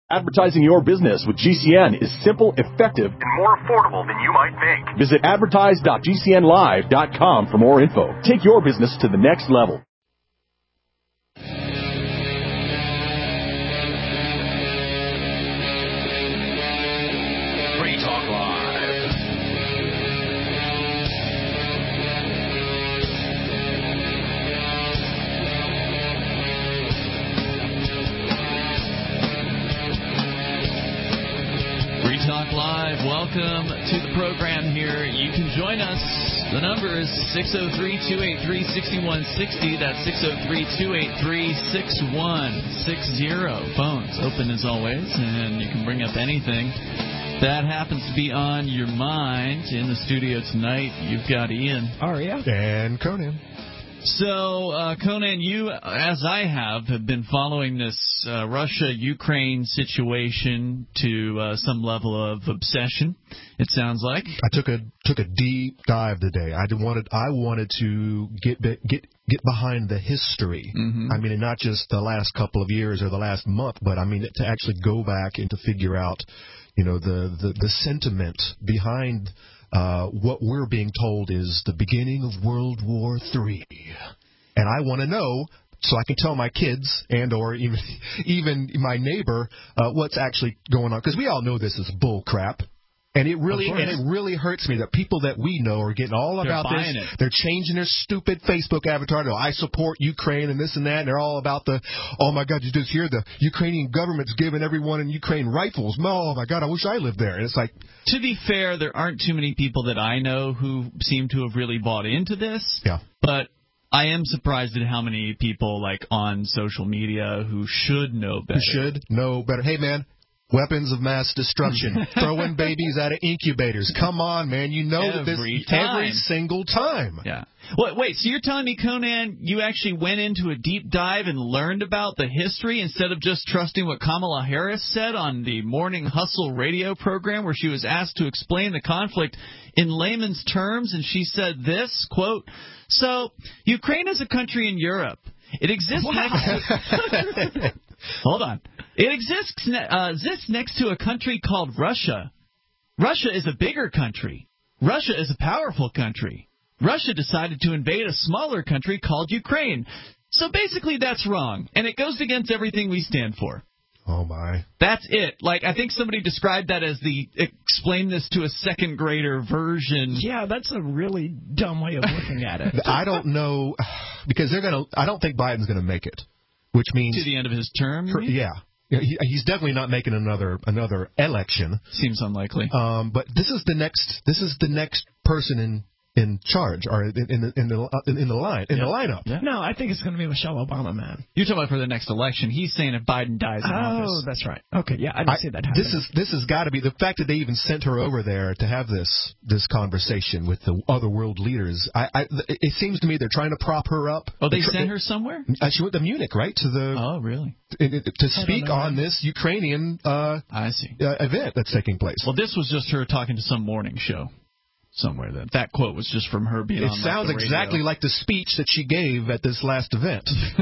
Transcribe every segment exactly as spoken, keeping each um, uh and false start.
Advertising your business with G C N is simple, effective, and more affordable than you might think. Visit advertise dot g c n live dot com for more info. Take your business to the next level. Free Talk Live. Free Talk Live, welcome to the program here. You can join us. The number is six oh three, two eight three, six one six oh. That's six oh three, two eight three, six one six oh. Phones open as always, and you can bring up anything that happens to be on your mind. In the studio tonight, you've got Ian. Aria. And Conan. So, uh, Conan, you, as I have, have been following this uh, Russia-Ukraine situation to uh, some level of obsession, it sounds like. I took a took a deep dive today. I wanted I wanted to get get get behind the history. Mm-hmm. I mean, and not just the last couple of years or the last month, but I mean to actually go back and to figure out, you know, the the, the sentiment behind Uh, what we're being told is the beginning of World War Three. And I want to know, so I can tell my kids and or even even my neighbor uh, what's actually going on. Because we all know this is bull crap. And it really and it really hurts me that people that we know are getting all They're about this. it. They're changing their stupid Facebook avatar to I support Ukraine and this and that. And they're all about the, oh, my God, you just hear the Ukrainian government's giving everyone in Ukraine rifles. Oh, my God, I wish I lived there. And it's like. To be fair, there aren't too many people that I know who seem to have really bought into this. Yeah. But I am surprised at how many people, like, on social media who should know better. Who should know better. Hey, man. Weapons of mass destruction. Throwing babies out of incubators. Come on, man. You know every that this time. every single time. Yeah. Wait, wait, so you're telling me, Conan, you actually went into a deep dive and learned about the history instead of just trusting what Kamala Harris said on the Morning Hustle radio program where she was asked to explain the conflict in layman's terms, and she said this, quote, so Ukraine is a country in Europe. It exists next to... Hold on. It exists, uh, exists next to a country called Russia. Russia is a bigger country. Russia is a powerful country. Russia decided to invade a smaller country called Ukraine. So basically that's wrong, and it goes against everything we stand for. Oh, my. That's it. Like, I think somebody described that as the explain this to a second grader version. Yeah, that's a really dumb way of looking at it. I don't know, because they're going to, I don't think Biden's going to make it, which means. To the end of his term? For, yeah. He, he's definitely not making another another election. Seems unlikely. Um, but this is the next, this is the next person in. in charge or in, in the in the in the line in yeah. the lineup. Yeah. No, I think it's going to be Michelle Obama, man. You're talking about for the next election. He's saying if Biden dies in oh, office. Oh, that's right. Okay, yeah, I didn't I, see that happening. This is this has got to be the fact that they even sent her over there to have this this conversation with the other world leaders. I, I it seems to me they're trying to prop her up. Oh, they tr- sent her somewhere? Uh, she went to Munich, right? To the Oh, really? To, to speak on this Ukrainian uh, I see uh, event that's taking place. Well, this was just her talking to some morning show. Somewhere that that quote was just from her being it on. It sounds like, the exactly like the speech that she gave at this last event.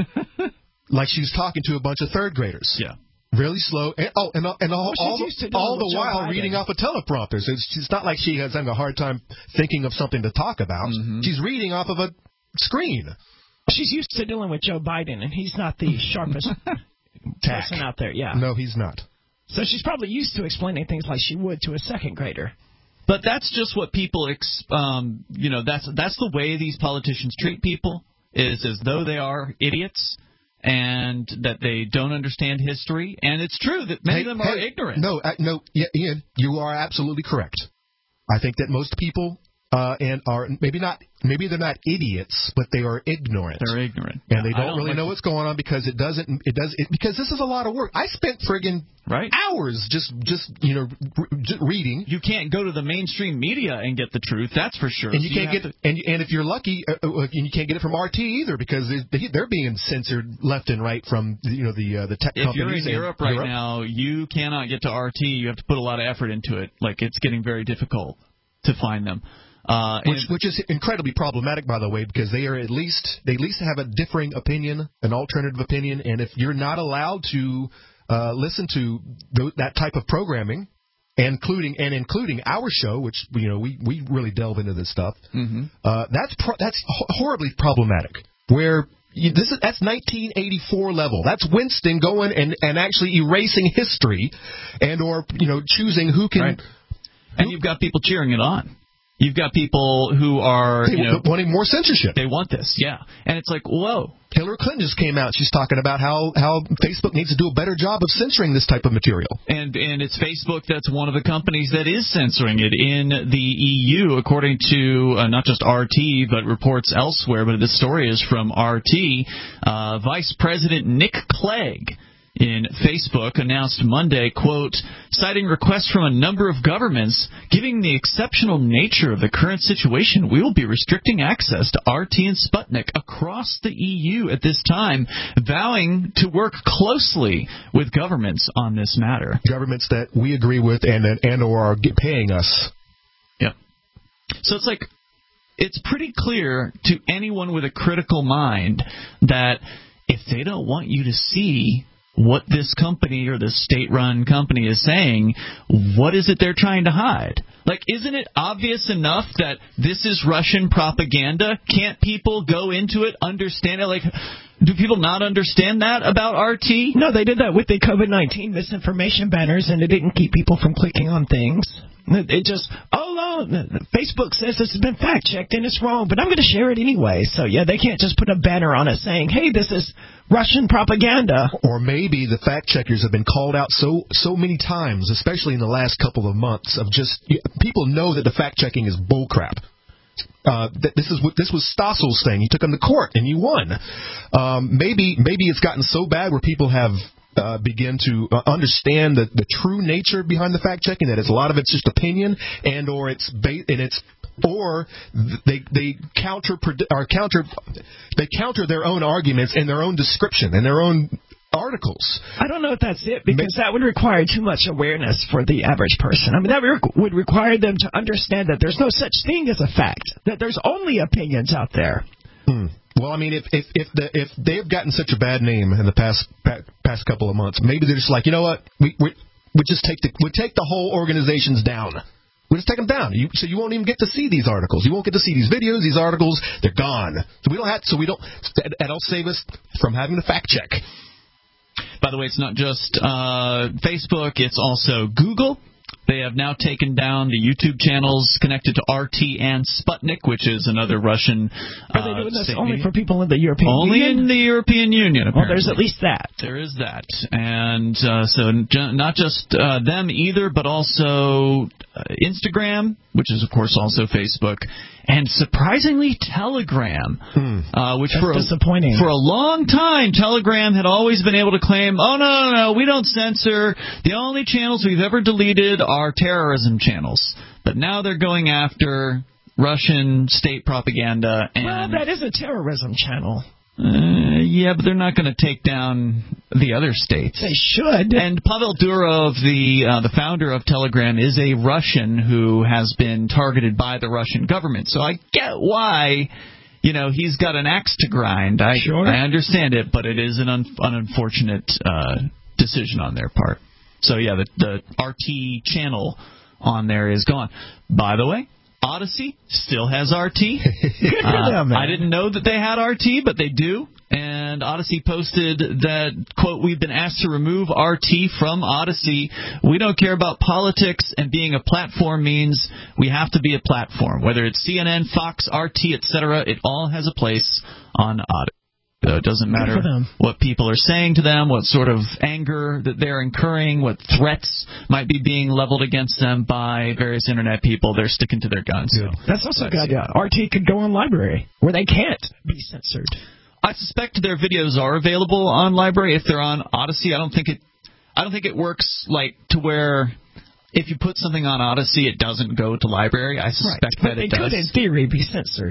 Like she was talking to a bunch of third graders. Yeah. Really slow. And, oh, and, and all, well, all, all the while reading off of teleprompters. It's, it's not like she has having a hard time thinking of something to talk about. Mm-hmm. She's reading off of a screen. She's used to dealing with Joe Biden, and he's not the sharpest person out there. Yeah. No, he's not. So she's probably used to explaining things like she would to a second grader. But that's just what people, ex- um, you know, that's that's the way these politicians treat people, is as though they are idiots and that they don't understand history. And it's true that many hey, of them hey, are ignorant. No, uh, no, yeah, Ian, you are absolutely correct. I think that most people uh, and are maybe not, maybe they're not idiots, but they are ignorant. They're ignorant, and yeah, they don't, don't really like know what's going on because it doesn't. It does it, because this is a lot of work. I spent friggin' right hours just, just you know, re- just reading. You can't go to the mainstream media and get the truth. That's for sure. And you so can't you get, to... and and if you're lucky, uh, uh, and you can't get it from R T either because they, they're being censored left and right from you know the uh, the tech if companies. If you're in Europe right Europe. now, you cannot get to R T. You have to put a lot of effort into it. Like it's getting very difficult to find them. Uh, which, which is incredibly problematic, by the way, because they are at least they at least have a differing opinion, an alternative opinion, and if you're not allowed to uh, listen to th- that type of programming, including and including our show, which you know we, we really delve into this stuff. Mm-hmm. Uh, that's pro- that's horribly problematic. Where you, this is that's nineteen eighty-four level. That's Winston going and, and actually erasing history, and or you know choosing who can. Right. And you've got people cheering it on. You've got people who are they, you know, wanting more censorship. They want this, yeah. And it's like, whoa. Hillary Clinton just came out. She's talking about how, how Facebook needs to do a better job of censoring this type of material. And and it's Facebook that's one of the companies that is censoring it in the E U, according to uh, not just R T, but reports elsewhere. But this story is from R T. Uh, Vice President Nick Clegg in Facebook announced Monday, quote, citing requests from a number of governments, given the exceptional nature of the current situation, we will be restricting access to R T and Sputnik across the E U at this time, vowing to work closely with governments on this matter. Governments that we agree with and and or are paying us. Yep. So it's like, it's pretty clear to anyone with a critical mind that if they don't want you to see what this company or this state-run company is saying, what is it they're trying to hide? Like, isn't it obvious enough that this is Russian propaganda? Can't people go into it, understand it? Like, do people not understand that about R T? No, they did that with the COVID nineteen misinformation banners, and it didn't keep people from clicking on things. It just, oh, no, Facebook says this has been fact-checked and it's wrong, but I'm going to share it anyway. So, yeah, they can't just put a banner on it saying, hey, this is Russian propaganda. Or maybe the fact-checkers have been called out so so many times, especially in the last couple of months, of just, people know that the fact-checking is bullcrap. Uh, this is what this was Stossel's thing. He took him to court and you won. Um, maybe maybe it's gotten so bad where people have uh, begin to uh, understand the, the true nature behind the fact checking, that it's a lot of it's just opinion and or it's ba- and it's or they they counter or counter they counter their own arguments in their own description and their own articles. I don't know if that's it, because that would require too much awareness for the average person. I mean, that re- would require them to understand that there's no such thing as a fact, that there's only opinions out there. Hmm. Well, I mean, if if if, the, if they've gotten such a bad name in the past past couple of months, maybe they're just like, you know what, we we we just take the we take the whole organizations down. We just take them down. You, so you won't even get to see these articles. You won't get to see these videos. These articles, they're gone. So we don't have. So we don't. That'll save us from having to fact check. By the way, it's not just uh, Facebook, it's also Google. They have now taken down the YouTube channels connected to R T and Sputnik, which is another Russian. Are they doing uh, this only for people in the European only Union? Only in the European Union, apparently. Well, there's at least that. There is that. And uh, so not just uh, them either, but also uh, Instagram, which is, of course, also Facebook, and surprisingly, Telegram, hmm. uh, which That's for a, disappointing. for a long time, Telegram had always been able to claim, oh, no, no, no, we don't censor. The only channels we've ever deleted are terrorism channels. But now they're going after Russian state propaganda. And, well, that is a terrorism channel. Uh, yeah, but they're not going to take down the other states. They should. And Pavel Durov, the uh, the founder of Telegram, is a Russian who has been targeted by the Russian government. So I get why, you know, he's got an axe to grind. I sure. I understand it, but it is an, un- an unfortunate uh, decision on their part. So yeah, the, the R T channel on there is gone. By the way, Odyssey still has R T. Good for uh, them, man. I didn't know that they had R T, but they do. And Odyssey posted that, quote, we've been asked to remove R T from Odyssey. We don't care about politics, and being a platform means we have to be a platform. Whether it's C N N, Fox, R T, et cetera, it all has a place on Odyssey. So it doesn't matter what people are saying to them, what sort of anger that they're incurring, what threats might be being leveled against them by various Internet people. They're sticking to their guns. So that's also good. Yeah. R T could go on Library, where they can't be censored. I suspect their videos are available on Library if they're on Odyssey. I don't think it. I don't think it works like to where if you put something on Odyssey, it doesn't go to Library. I suspect right. that it does. does. They could, in theory, be censored.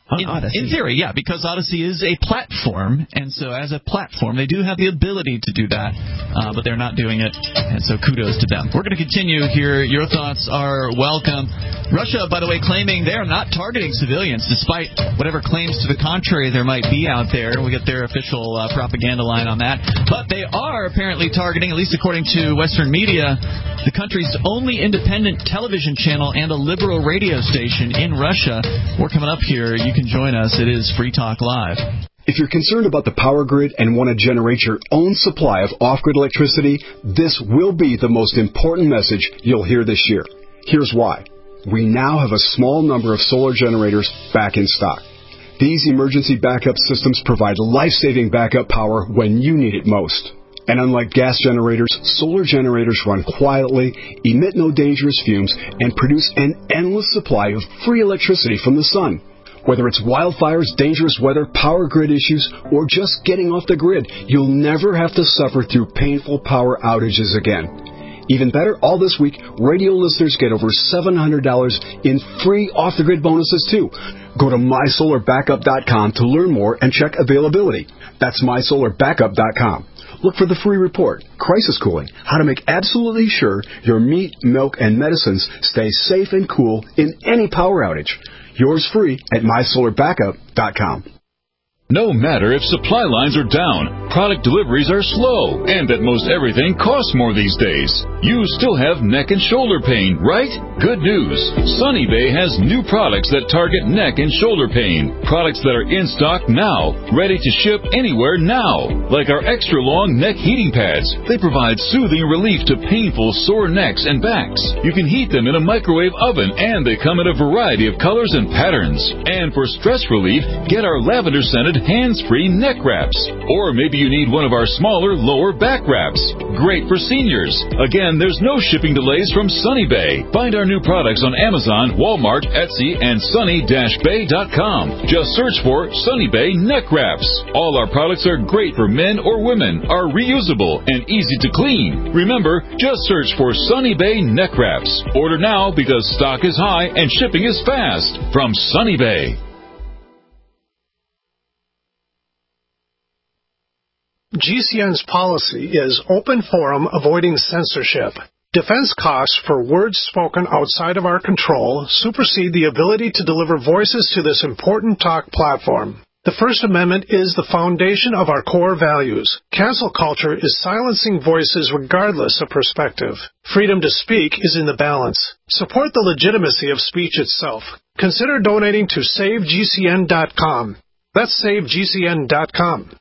on in, Odyssey. In theory, yeah, because Odyssey is a platform, and so as a platform, they do have the ability to do that, uh, but they're not doing it, and so kudos to them. We're going to continue here. Your thoughts are welcome. Russia, by the way, claiming they are not targeting civilians, despite whatever claims to the contrary there might be out there. We'll get their official uh, propaganda line on that. But they are apparently targeting, at least according to Western media, the country's only independent television channel and a liberal radio station in Russia. We're coming up here. You can join us. It is Free Talk Live. If you're concerned about the power grid and want to generate your own supply of off-grid electricity, this will be the most important message you'll hear this year. Here's why. We now have a small number of solar generators back in stock. These emergency backup systems provide life-saving backup power when you need it most. And unlike gas generators, solar generators run quietly, emit no dangerous fumes, and produce an endless supply of free electricity from the sun. Whether it's wildfires, dangerous weather, power grid issues, or just getting off the grid, you'll never have to suffer through painful power outages again. Even better, all this week, radio listeners get over seven hundred dollars in free off-the-grid bonuses, too. Go to my solar backup dot com to learn more and check availability. That's my solar backup dot com. Look for the free report, Crisis Cooling, how to make absolutely sure your meat, milk, and medicines stay safe and cool in any power outage. Yours free at my solar backup dot com. No matter if supply lines are down, product deliveries are slow, and that most everything costs more these days, you still have neck and shoulder pain, right? Good news. Sunny Bay has new products that target neck and shoulder pain. Products that are in stock now, ready to ship anywhere now. Like our extra long neck heating pads. They provide soothing relief to painful sore necks and backs. You can heat them in a microwave oven, and they come in a variety of colors and patterns. And for stress relief, get our lavender-scented hands-free neck wraps. Or maybe you need one of our smaller lower back wraps. Great for seniors. Again, there's no shipping delays from Sunny Bay. Find our new products on Amazon, Walmart, Etsy, and sunny dash bay dot com. Just search for Sunny Bay neck wraps. All our products are great for men or women, are reusable, and easy to clean. Remember, just search for Sunny Bay neck wraps. Order now because stock is high and shipping is fast. From Sunny Bay. G C N's policy is open forum avoiding censorship. Defense costs for words spoken outside of our control supersede the ability to deliver voices to this important talk platform. The First Amendment is the foundation of our core values. Cancel culture is silencing voices regardless of perspective. Freedom to speak is in the balance. Support the legitimacy of speech itself. Consider donating to save G C N dot com. That's save G C N dot com.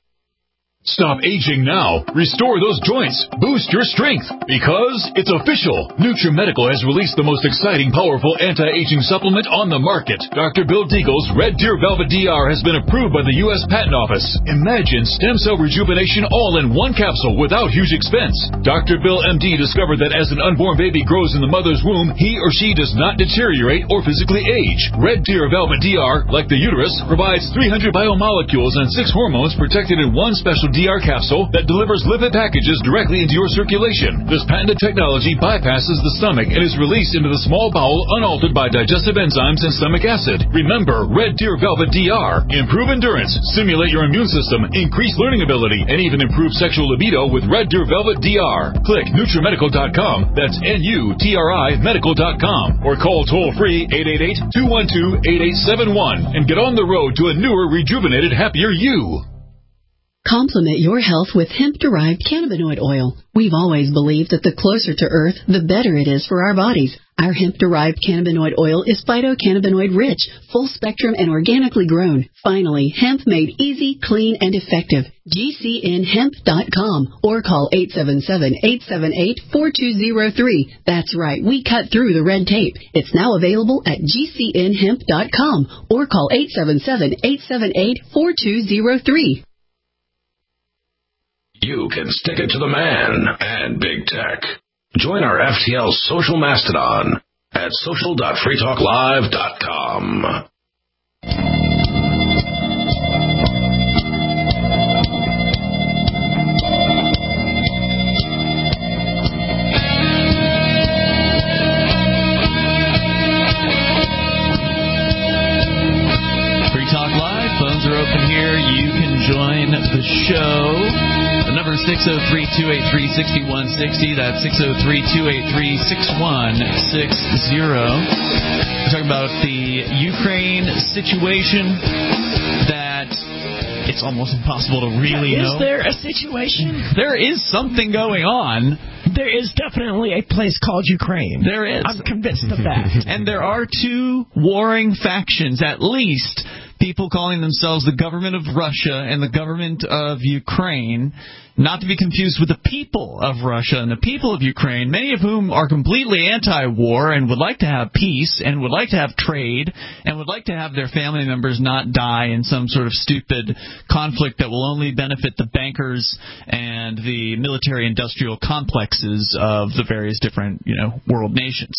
Stop aging now. Restore those joints. Boost your strength. Because it's official. NutriMedical has released the most exciting, powerful anti-aging supplement on the market. Doctor Bill Deagle's Red Deer Velvet D R has been approved by the U S Patent Office. Imagine stem cell rejuvenation all in one capsule without huge expense. Doctor Bill M D discovered that as an unborn baby grows in the mother's womb, he or she does not deteriorate or physically age. Red Deer Velvet D R, like the uterus, provides three hundred biomolecules and six hormones protected in one special D R capsule that delivers lipid packages directly into your circulation. This patented technology bypasses the stomach and is released into the small bowel unaltered by digestive enzymes and stomach acid. Remember, Red Deer Velvet D R. Improve endurance, stimulate your immune system, increase learning ability, and even improve sexual libido with Red Deer Velvet D R. Click NutriMedical dot com, that's N U T R I medical dot com, or call toll-free eight eight eight, two one two, eight eight seven one and get on the road to a newer, rejuvenated, happier you. Complement your health with hemp-derived cannabinoid oil. We've always believed that the closer to Earth, the better it is for our bodies. Our hemp-derived cannabinoid oil is phytocannabinoid rich, full spectrum, and organically grown. Finally, hemp made easy, clean, and effective. G C N hemp dot com or call eight seven seven, eight seven eight, four two zero three. That's right, we cut through the red tape. It's now available at G C N hemp dot com or call eight seven seven, eight seven eight, four two zero three. You can stick it to the man and big tech. Join our F T L social mastodon at social dot free talk live dot com. show. The number is six oh three, two eight three, six one six oh. That's six oh three, two eight three, six one six oh. We're talking about the Ukraine situation that it's almost impossible to really yeah, is know. Is there a situation? There is something going on. There is definitely a place called Ukraine. There is. I'm convinced of that. And there are two warring factions, at least. People calling themselves the government of Russia and the government of Ukraine, not to be confused with the people of Russia and the people of Ukraine, many of whom are completely anti-war and would like to have peace and would like to have trade and would like to have their family members not die in some sort of stupid conflict that will only benefit the bankers and the military-industrial complexes of the various different, you know, world nations.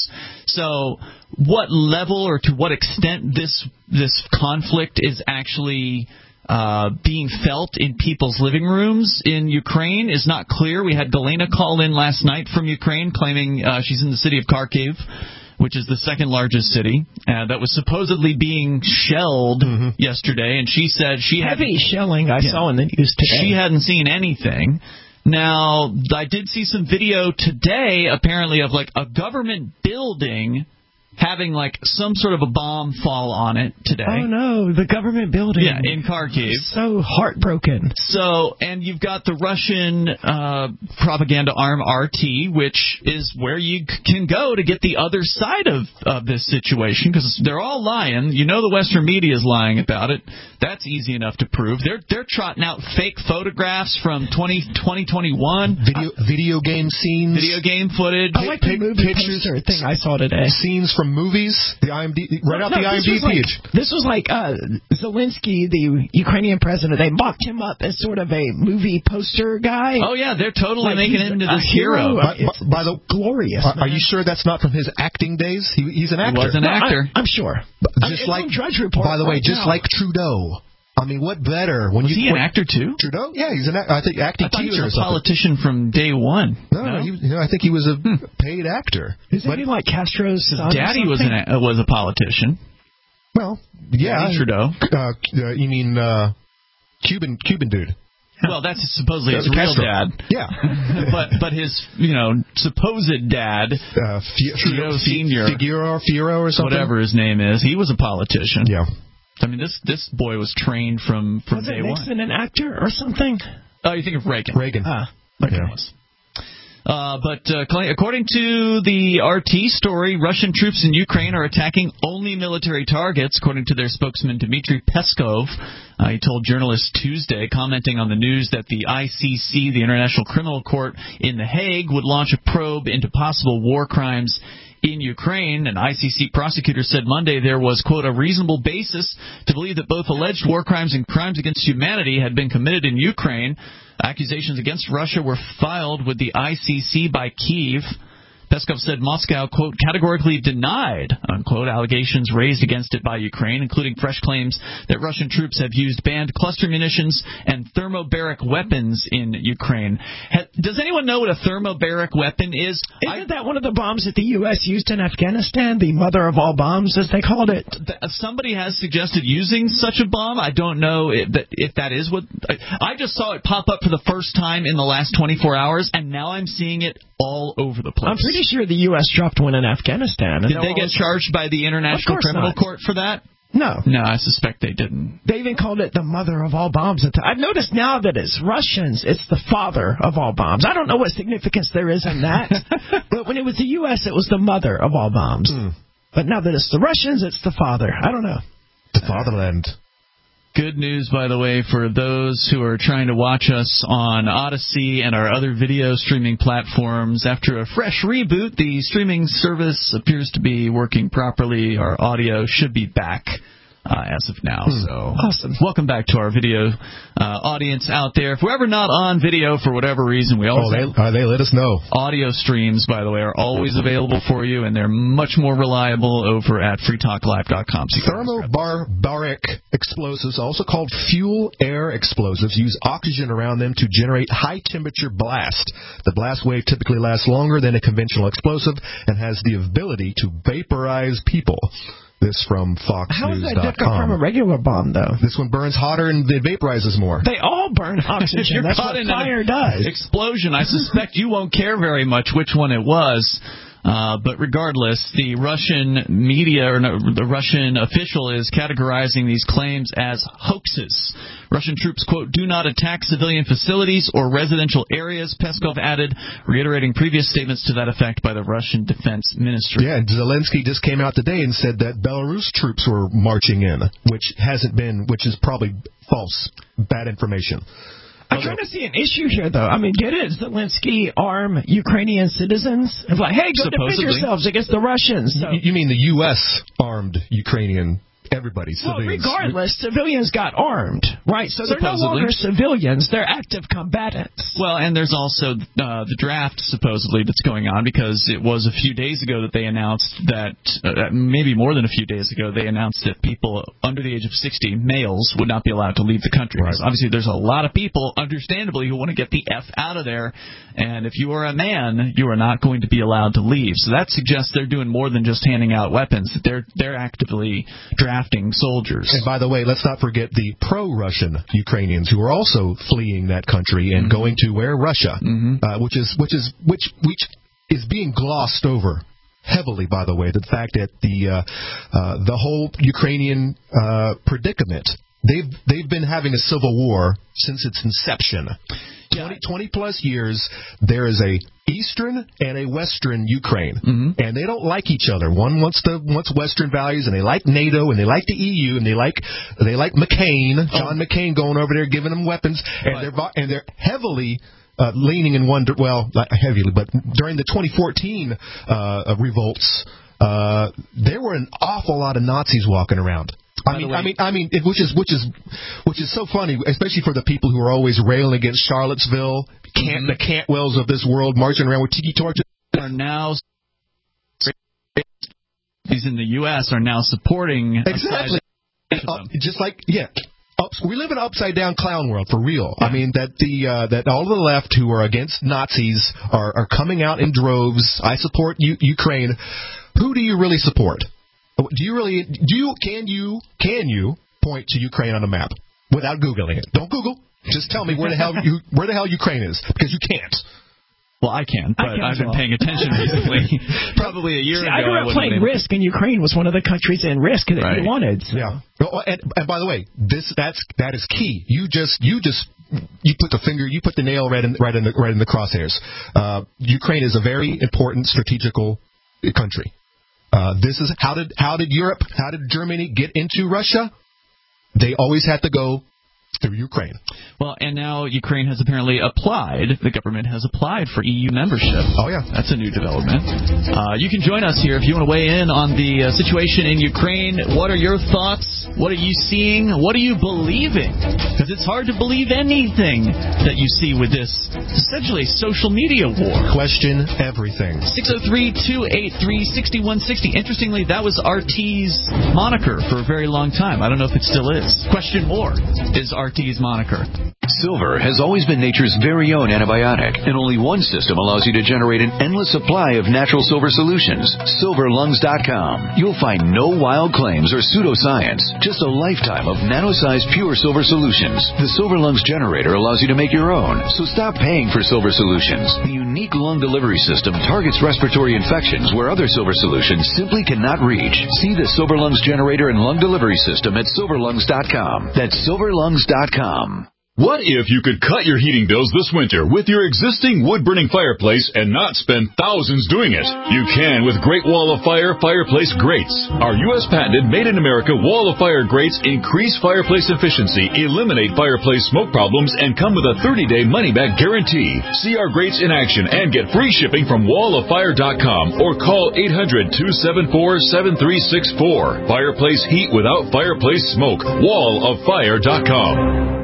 So what level or to what extent this this conflict is actually uh, being felt in people's living rooms in Ukraine is not clear. We had Galena call in last night from Ukraine claiming uh, she's in the city of Kharkiv, which is the second largest city, uh, that was supposedly being shelled mm-hmm. yesterday, and she said she had heavy shelling I yeah, saw in the news today. She hadn't seen anything. Now, I did see some video today, apparently, of like a government building having like some sort of a bomb fall on it today. Oh no, the government building. Yeah, in Kharkiv. So heartbroken. So, and you've got the Russian uh, propaganda arm R T, which is where you can go to get the other side of, of this situation, because they're all lying. You know the Western media is lying about it. That's easy enough to prove. They're they're trotting out fake photographs from twenty twenty-one. Video video game scenes. Video game footage. I like the movie pictures, poster thing I saw today. Scenes from movies, the I M D, right no, off no, the I M D D B page. Like, this was like uh, Zelensky, the Ukrainian president. They mocked him up as sort of a movie poster guy. Oh yeah, they're totally like making him into this hero. hero. By, it's, by the glorious. Are, are you sure that's not from his acting days? He, he's an actor. He was an no, actor. I, I'm sure. Just I mean, like Drudge Report. By the way, right just now. like Trudeau. I mean, what better when was you? he an when, actor too? Trudeau? Yeah, he's an. I think acting I thought teacher. he was a politician from day one. No, no? He, you know, I think he was a hmm. paid actor. Is he like Castro's son? Daddy was an uh, was a politician. Well, yeah, Daddy Trudeau. Uh, uh, you mean uh, Cuban Cuban dude? Well, that's supposedly his real Castro. dad. Yeah, but but his you know supposed dad, uh, F- Trudeau F- Senior, Figueroa, Figueroa or something, whatever his name is, he was a politician. Yeah. I mean, this this boy was trained from, from was day it Nixon one. an actor or something? Oh, you think of Reagan? Reagan. Ah, okay. Yeah. Uh, but uh, according to the R T story, Russian troops in Ukraine are attacking only military targets, according to their spokesman Dmitry Peskov. Uh, he told journalists Tuesday, commenting on the news that the I C C, the International Criminal Court in The Hague, would launch a probe into possible war crimes in Ukraine. An I C C prosecutor said Monday there was, quote, a reasonable basis to believe that both alleged war crimes and crimes against humanity had been committed in Ukraine. Accusations against Russia were filed with the I C C by Kyiv. Peskov said Moscow, quote, categorically denied, unquote, allegations raised against it by Ukraine, including fresh claims that Russian troops have used banned cluster munitions and thermobaric weapons in Ukraine. Ha- Does anyone know what a thermobaric weapon is? Isn't I, that one of the bombs that the U S used in Afghanistan, the mother of all bombs, as they called it? Th- somebody has suggested using such a bomb. I don't know if that, if that is what... I, I just saw it pop up for the first time in the last twenty-four hours, and now I'm seeing it all over the place. I'm pretty sure the U S dropped one in Afghanistan. Did they get charged by the International Criminal not. Court for that? No. No, I suspect they didn't. They even called it the mother of all bombs. I've noticed now that it's Russians, it's the father of all bombs. I don't know what significance there is in that, but when it was the U S, it was the mother of all bombs. Mm. But now that it's the Russians, it's the father. I don't know. The fatherland. Good news, by the way, for those who are trying to watch us on Odyssey and our other video streaming platforms. After a fresh reboot, the streaming service appears to be working properly. Our audio should be back uh, as of now. Hmm. So awesome. Welcome back to our video uh, audience out there. If we're ever not on video for whatever reason, we always oh, they, uh, they let us know. Audio streams, by the way, are always available for you, and they're much more reliable over at free talk live dot com. So Thermobaric explosives, also called fuel-air explosives, use oxygen around them to generate high-temperature blast. The blast wave typically lasts longer than a conventional explosive and has the ability to vaporize people. This from Fox How is News that dot different com. from a regular bomb, though? This one burns hotter and it vaporizes more. They all burn oxygen. If you're That's caught what in fire an does. explosion, I suspect you won't care very much which one it was. Uh, but regardless, the Russian media, or no, the Russian official is categorizing these claims as hoaxes. Russian troops, quote, do not attack civilian facilities or residential areas, Peskov added, reiterating previous statements to that effect by the Russian Defense Ministry. Yeah, and Zelensky just came out today and said that Belarus troops were marching in, which hasn't been, which is probably false, bad information. I'm trying to see an issue here, though. I mean, get it? Zelensky arm Ukrainian citizens? It's like, hey, go Supposedly. defend yourselves against the Russians. So, You, you mean the U S armed Ukrainian? Everybody, well, civilians. regardless, civilians got armed, right? So they're no Supposedly. longer civilians; they're active combatants. Well, and there's also uh, the draft, supposedly, that's going on, because it was a few days ago that they announced that, uh, maybe more than a few days ago, they announced that people under the age of sixty, males, would not be allowed to leave the country. Right. Obviously, there's a lot of people, understandably, who want to get the F out of there, and if you are a man, you are not going to be allowed to leave. So that suggests they're doing more than just handing out weapons. They're, they're actively drafting soldiers. And by the way, let's not forget the pro-Russian Ukrainians who are also fleeing that country and mm-hmm. going to where? Russia, mm-hmm. uh, which is which is which which is being glossed over heavily. By the way, the fact that the uh, uh, the whole Ukrainian uh, predicament, they've they've been having a civil war since its inception. twenty, twenty plus years, there is a Eastern and a Western Ukraine, mm-hmm. and they don't like each other. One wants the wants Western values, and they like NATO, and they like the E U, and they like they like McCain, John oh. McCain, going over there giving them weapons, and right. they're and they're heavily uh, leaning in one. Well, not heavily, but during the twenty fourteen uh, revolts, uh, there were an awful lot of Nazis walking around. I mean, I mean, I mean, it, which is which is which is so funny, especially for the people who are always railing against Charlottesville, Cant, mm-hmm. the Cantwells of this world, marching around with tiki torches. Are now these in the U S are now supporting exactly, uh, just like yeah. Ups, we live in an upside down clown world for real. Yeah. I mean that the uh, that all of the left who are against Nazis are, are coming out in droves. I support U- Ukraine. Who do you really support? Do you really do you can you can you point to Ukraine on a map without googling it? Don't Google. Just tell me where the hell you where the hell Ukraine is, because you can't. Well, I can, but I I've been well. paying attention recently. Probably a year See, ago. I grew up playing Risk, and Ukraine was one of the countries in Risk that right. you wanted. So. Yeah. And, and by the way, this that's that is key. You just you just you put the finger, you put the nail right in right in the right in the crosshairs. Uh, Ukraine is a very important strategical country. Uh, this is how did how did Europe, how did Germany get into Russia? They always had to go through Ukraine. Well, and now Ukraine has apparently applied, the government has applied for E U membership. Oh, yeah. That's a new development. Uh, you can join us here if you want to weigh in on the uh, situation in Ukraine. What are your thoughts? What are you seeing? What are you believing? Because it's hard to believe anything that you see with this essentially social media war. Question everything. six oh three, two eight three, six one six oh. Interestingly, that was R T's moniker for a very long time. I don't know if it still is. Question more is R T's moniker. Silver has always been nature's very own antibiotic, and only one system allows you to generate an endless supply of natural silver solutions. silver lungs dot com. You'll find no wild claims or pseudoscience, just a lifetime of nano-sized pure silver solutions. The Silver Lungs generator allows you to make your own, so stop paying for silver solutions. The unique lung delivery system targets respiratory infections where other silver solutions simply cannot reach. See the Silver Lungs generator and lung delivery system at silver lungs dot com. That's silver lungs dot com. What if you could cut your heating bills this winter with your existing wood-burning fireplace and not spend thousands doing it? You can with Great Wall of Fire fireplace grates. Our U S patented made-in-America Wall of Fire grates increase fireplace efficiency, eliminate fireplace smoke problems, and come with a thirty-day money-back guarantee. See our grates in action and get free shipping from wall of fire dot com or call eight hundred, two seven four, seven three six four. Fireplace heat without fireplace smoke. wall of fire dot com.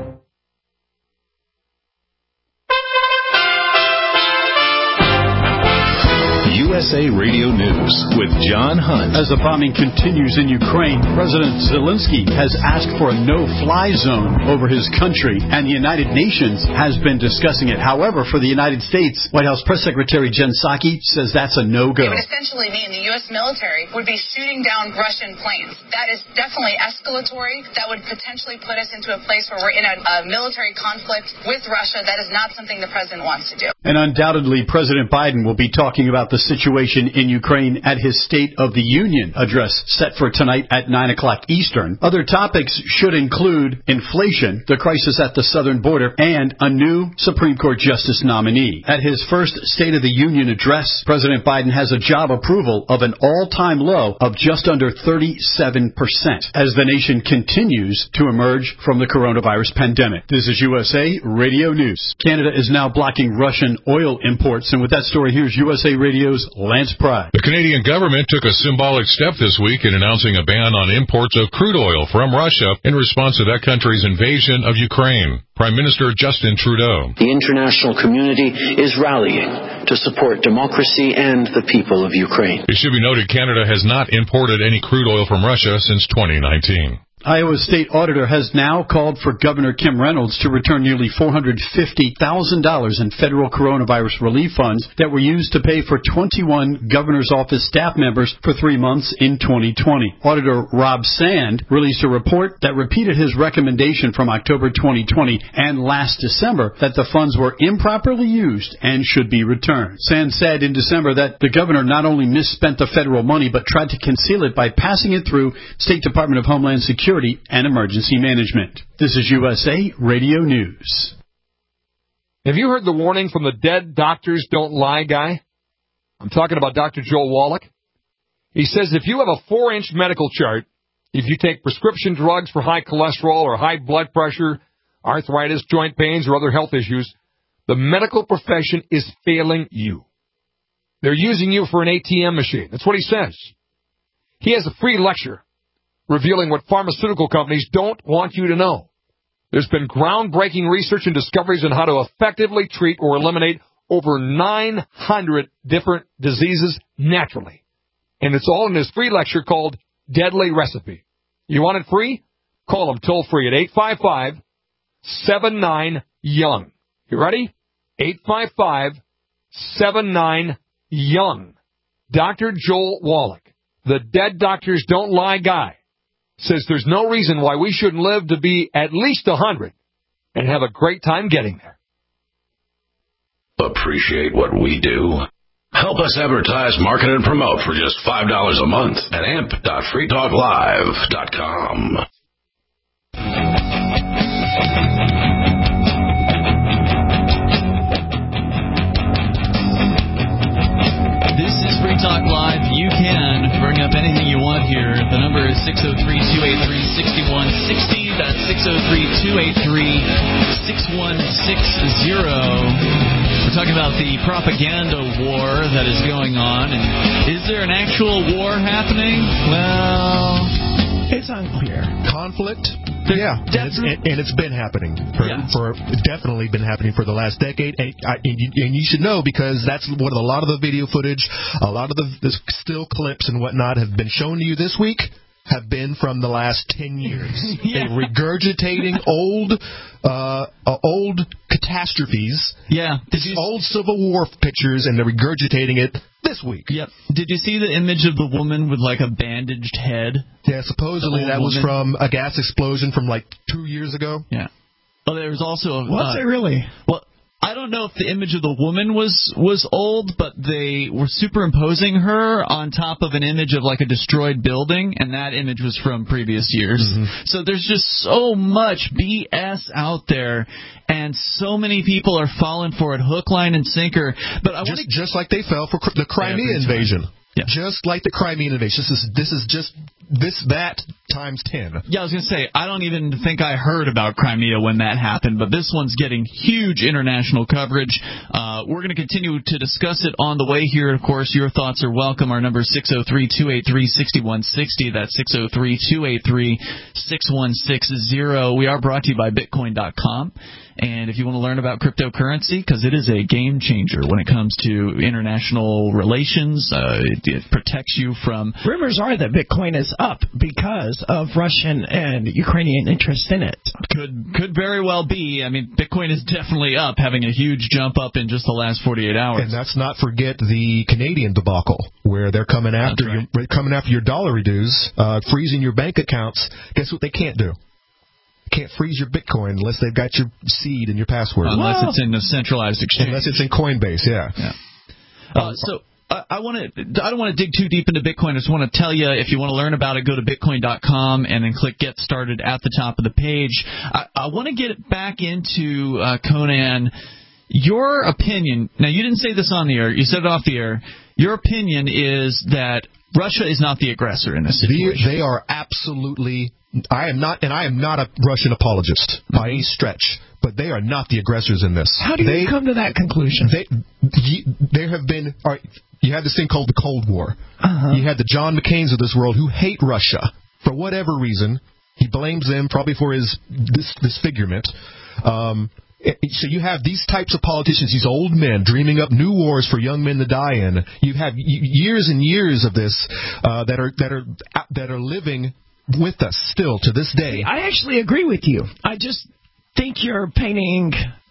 S A Radio News with John Hunt. As the bombing continues in Ukraine, President Zelensky has asked for a no-fly zone over his country, and the United Nations has been discussing it. However, for the United States, White House Press Secretary Jen Psaki says that's a no-go. It would essentially mean the U S military would be shooting down Russian planes. That is definitely escalatory. That would potentially put us into a place where we're in a, a military conflict with Russia. That is not something the president wants to do. And undoubtedly, President Biden will be talking about the situation in Ukraine at his State of the Union address set for tonight at nine o'clock Eastern. Other topics should include inflation, the crisis at the southern border, and a new Supreme Court justice nominee. At his first State of the Union address, President Biden has a job approval of an all-time low of just under thirty-seven percent as the nation continues to emerge from the coronavirus pandemic. This is U S A Radio News. Canada is now blocking Russian oil imports, and with that story, here's U S A Radio's Lance Pride. The Canadian government took a symbolic step this week in announcing a ban on imports of crude oil from Russia in response to that country's invasion of Ukraine. Prime Minister Justin Trudeau. The international community is rallying to support democracy and the people of Ukraine. It should be noted Canada has not imported any crude oil from Russia since twenty nineteen. Iowa State Auditor has now called for Governor Kim Reynolds to return nearly four hundred fifty thousand dollars in federal coronavirus relief funds that were used to pay for twenty-one governor's office staff members for three months in twenty twenty. Auditor Rob Sand released a report that repeated his recommendation from October twenty twenty and last December that the funds were improperly used and should be returned. Sand said in December that the governor not only misspent the federal money but tried to conceal it by passing it through State Department of Homeland Security and Emergency Management. This is U S A Radio News. Have you heard the warning from the dead doctors don't lie guy? I'm talking about Doctor Joel Wallach. He says if you have a four-inch medical chart, if you take prescription drugs for high cholesterol or high blood pressure, arthritis, joint pains, or other health issues, the medical profession is failing you. They're using you for an A T M machine. That's what he says. He has a free lecture revealing what pharmaceutical companies don't want you to know. There's been groundbreaking research and discoveries on how to effectively treat or eliminate over nine hundred different diseases naturally. And it's all in his free lecture called Deadly Recipe. You want it free? Call him toll free at eight five five, seven nine, young. You ready? eight five five, seven nine, young. Doctor Joel Wallach, the Dead Doctors Don't Lie guy, says there's no reason why we shouldn't live to be at least one hundred and have a great time getting there. Appreciate what we do? Help us advertise, market, and promote for just five dollars a month at amp dot free talk live dot com. This is Free Talk Live. You can bring up anything you want here. The number is six oh three, two eight three, six one six oh. That's six oh three, two eight three, six one six oh. We're talking about the propaganda war that is going on. And is there an actual war happening? Well, it's unclear. Conflict? Yeah, and it's, and, and it's been happening for, yeah. for definitely been happening for the last decade, and, I, and, you, and you should know because that's what a lot of the video footage, a lot of the, the still clips and whatnot have been shown to you this week have been from the last ten years. yeah. They're regurgitating old, uh, uh, old catastrophes, yeah, old Civil War pictures, and they're regurgitating it this week. Yep. Did you see the image of the woman with like a bandaged head? Yeah, supposedly that woman. was from a gas explosion from like two years ago. Yeah. Well, there was also a... Was uh, it really? Well, I don't know if the image of the woman was was old, but they were superimposing her on top of an image of like a destroyed building, and that image was from previous years. Mm-hmm. So there's just so much B S out there, and so many people are falling for it hook, line, and sinker. But I just, wanna... just like they fell for the Crimea invasion. Yeah. Just like the Crimean invasion. This is this is just this that times ten. Yeah, I was going to say, I don't even think I heard about Crimea when that happened, but this one's getting huge international coverage. Uh, we're going to continue to discuss it on the way here. Of course, your thoughts are welcome. Our number is six oh three, two eight three, six one six oh. That's six oh three, two eight three, six one six oh. We are brought to you by Bitcoin dot com. And if you want to learn about cryptocurrency, because it is a game changer when it comes to international relations, uh, it, it protects you from... Rumors are that Bitcoin is up because of Russian and Ukrainian interest in it. Could could very well be. I mean, Bitcoin is definitely up, having a huge jump up in just the last forty-eight hours. And let's not forget the Canadian debacle, where they're coming after right. your coming after your dollar dues, uh, freezing your bank accounts. Guess what they can't do? Can't freeze your Bitcoin unless they've got your seed and your password. Unless well, it's in a centralized exchange. Unless it's in Coinbase, yeah. yeah. Uh, so I, I want to. I don't want to dig too deep into Bitcoin. I just want to tell you, if you want to learn about it, go to Bitcoin dot com and then click Get Started at the top of the page. I, I want to get it back into uh, Conan. Your opinion. Now, you didn't say this on the air. You said it off the air. Your opinion is that Russia is not the aggressor in this situation. They, they are absolutely. I am not, and I am not a Russian apologist by any stretch, but they are not the aggressors in this. How do they, you come to that conclusion? They, there have been. All right, you had this thing called the Cold War. Uh-huh. You had the John McCains of this world who hate Russia for whatever reason. He blames them probably for his dis- disfigurement. Um, So you have these types of politicians, these old men, dreaming up new wars for young men to die in. You have years and years of this uh, that are that are that are living with us still to this day. See, I actually agree with you. I just think you're painting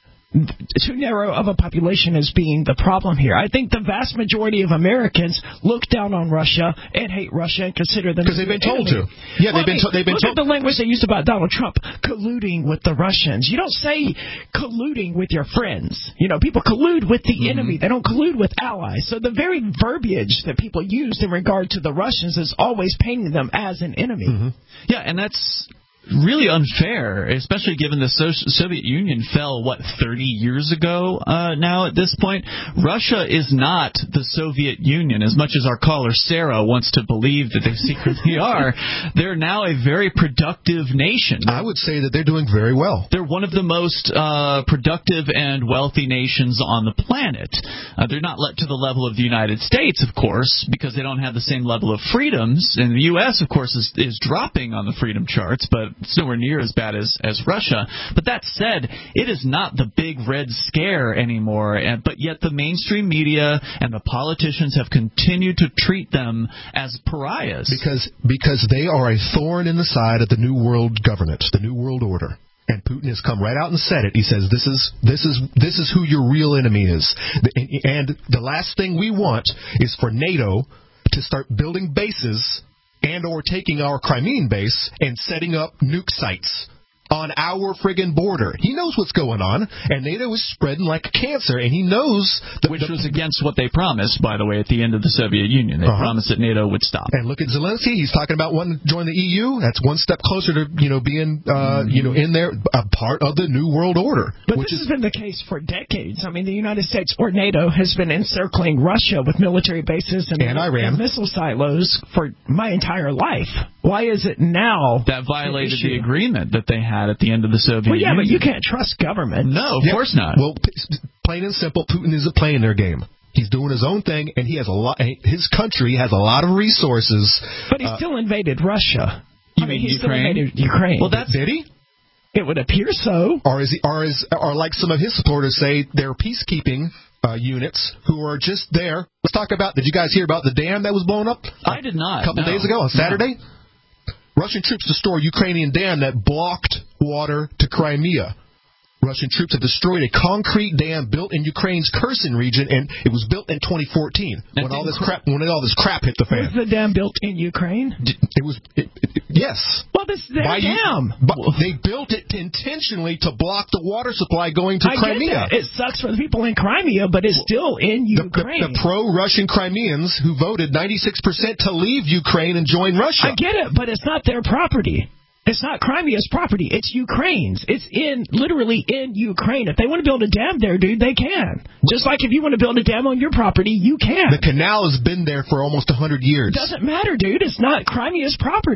too narrow of a population as being the problem here. I think the vast majority of Americans look down on Russia and hate Russia and consider them because they've been told enemy. to. Yeah, well, they've been. I mean, To, they've been look told. at the language they used about Donald Trump colluding with the Russians. You don't say colluding with your friends. You know, people collude with the mm-hmm. enemy. They don't collude with allies. So the very verbiage that people used in regard to the Russians is always painting them as an enemy. Mm-hmm. Yeah, and that's really unfair, especially given the so- Soviet Union fell, what, thirty years ago uh, now at this point? Russia is not the Soviet Union, as much as our caller Sarah wants to believe that they secretly are. They're now a very productive nation. I would say that they're doing very well. They're one of the most uh, productive and wealthy nations on the planet. Uh, they're not let to the level of the United States, of course, because they don't have the same level of freedoms. And the U S, of course, is, is dropping on the freedom charts, but it's nowhere near as bad as, as Russia. But that said, it is not the big red scare anymore. And, but yet the mainstream media and the politicians have continued to treat them as pariahs. Because because they are a thorn in the side of the New World governance, the New World Order. And Putin has come right out and said it. He says this is this is this is who your real enemy is. And the last thing we want is for NATO to start building bases and or taking our Crimean base and setting up nuke sites on our friggin' border. He knows what's going on, and NATO is spreading like a cancer, and he knows... The, Which the, was against what they promised, by the way, at the end of the Soviet Union. They uh-huh. promised that NATO would stop. And look at Zelensky. He's talking about wanting to join the E U. That's one step closer to, you know, being, uh, mm-hmm. you know, in there, a part of the New World Order. But which this is, has been the case for decades. I mean, the United States or NATO has been encircling Russia with military bases and, and Iran. and missile silos for my entire life. Why is it now that violated the agreement that they had at the end of the Soviet Well, yeah, Union? but you can't trust government. No, of yeah. course not. Well, plain and simple, Putin isn't playing their game. He's doing his own thing, and he has a lot. His country has a lot of resources. But he uh, still invaded Russia. You I mean, mean he Ukraine? Still invaded Ukraine. Well, that's did he? It would appear so. Or is he? Or is? Or like some of his supporters say, they're peacekeeping uh, units who are just there. Let's talk about. Did you guys hear about the dam that was blown up? I did not. A couple no. days ago on Saturday. No. Russian troops destroy Ukrainian dam that blocked water to Crimea. Russian troops have destroyed a concrete dam built in Ukraine's Kherson region, and it was built in twenty fourteen when all this crap when all this crap hit the fan. Was the dam built in Ukraine? It was. It, it, it, yes. Well, this is their dam. But they built it intentionally to block the water supply going to I Crimea. Get that. It sucks for the people in Crimea, but it's still in Ukraine. The, the, the pro-Russian Crimeans who voted ninety-six percent to leave Ukraine and join Russia. I get it, but it's not their property. It's not Crimea's property. It's Ukraine's. It's in literally in Ukraine. If they want to build a dam there, dude, they can. Just like if you want to build a dam on your property, you can. The canal has been there for almost one hundred years. It doesn't matter, dude. It's not Crimea's property.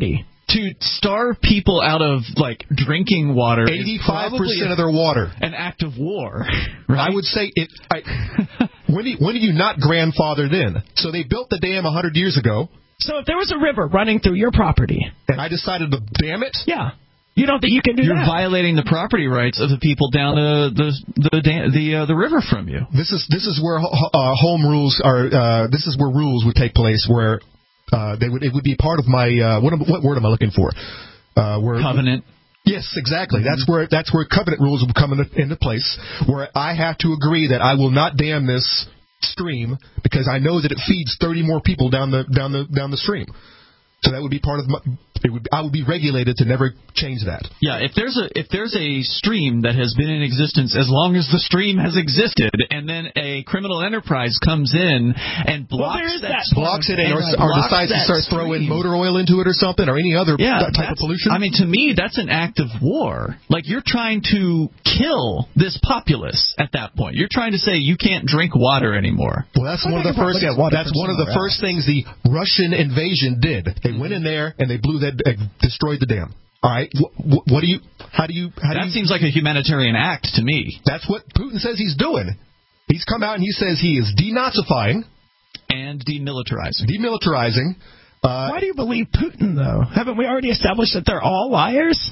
to starve people out of, like, drinking water eighty-five percent of their water. An act of war, right? I would say, it. I, when, do you, when do you not grandfather then? So they built the dam one hundred years ago. So if there was a river running through your property... And I decided to dam it? Yeah. You don't think you can do You're that? You're violating the property rights of the people down the the the the, the, uh, the river from you. This is this is where uh, home rules are. Uh, this is where rules would take place, where uh, they would it would be part of my uh, what, what word am I looking for? Uh, where, Covenant. Yes, exactly. Mm-hmm. That's where that's where covenant rules will come into, into place, where I have to agree that I will not dam this stream because I know that it feeds thirty more people down the down the down the stream. So that would be part of my. It would, I would be regulated to never change that. Yeah, if there's a if there's a stream that has been in existence as long as the stream has existed, and then a criminal enterprise comes in and blocks well, that, that blocks it, and, or, or decides to start stream. throwing motor oil into it or something, or any other yeah, type of pollution. I mean, to me, that's an act of war. Like, you're trying to kill this populace at that point. You're trying to say you can't drink water anymore. Well, that's one of the first. That's one of the first things the Russian invasion did. They went in there and they blew that. Uh, destroyed the dam. All right. What, what do you? How do you? How do that you, seems like a humanitarian act to me. That's what Putin says he's doing. He's come out and he says he is denazifying and demilitarizing. Demilitarizing. Uh, Why do you believe Putin, though? Haven't we already established that they're all liars?